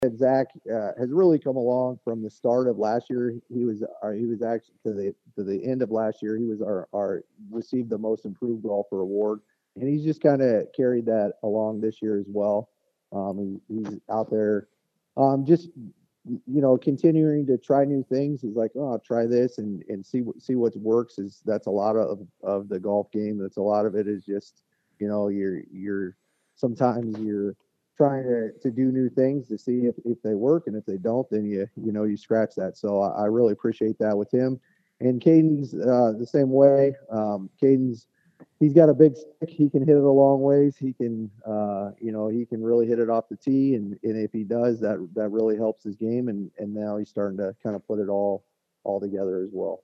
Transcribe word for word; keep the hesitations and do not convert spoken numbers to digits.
Zach uh, has really come along from the start of last year. He was uh, he was actually to the to the end of last year. He was our our received the most improved golfer award, and he's just kind of carried that along this year as well. Um, he, he's out there, um, just you know, continuing to try new things. He's like, oh, I'll try this and and see what see what works. Is that's a lot of of the golf game. That's a lot of it is just you know you're you're sometimes you're trying to, to do new things to see if, if they work, and if they don't, then you you know you scratch that. So I, I really appreciate that with him. And Caden's uh, the same way. Um, Caden's he's got a big stick. He can hit it a long ways. He can uh, you know he can really hit it off the tee, and, and if he does, that that really helps his game. And and now he's starting to kind of put it all all together as well.